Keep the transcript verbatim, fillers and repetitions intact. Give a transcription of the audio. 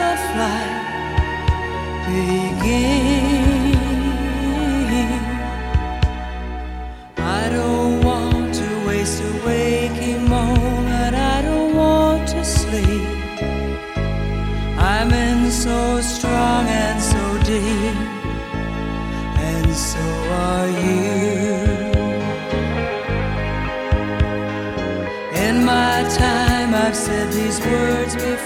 flight begin. I don't want to waste a waking moment. I don't want to sleep. I'm in so strong and so deep, and so are you. In my time I've said these words before.